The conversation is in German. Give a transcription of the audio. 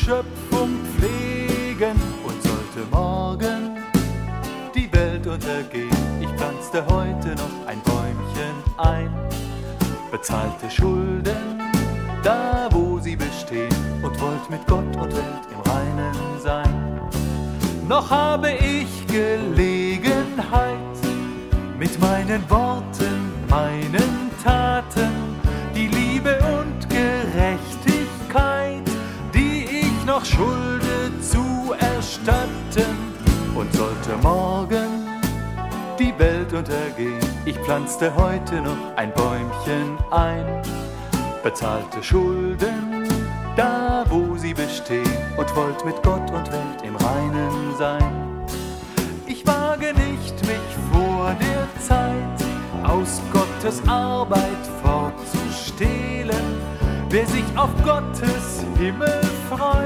Schöpfung pflegen und sollte morgen die Welt untergehen. Ich pflanzte heute noch ein Bäumchen ein, bezahlte Schulden da, wo sie bestehen, und wollt mit Gott und Welt im Reinen sein. Noch habe ich Gelegenheit, mit meinen Worten, meinen Taten, die Liebe und Gerechtigkeit, die ich noch schulde, zu erstatten. Und sollte morgen die Welt untergehen, ich pflanzte heute noch ein Bäumchen ein, bezahlte Schulden da, wo sie bestehen, und wollt mit Gott und Welt im Reinen sein. Ich wage nicht, mich vor der Zeit aus Gottes Arbeit fortzustehlen. Wer sich auf Gottes Himmel freut,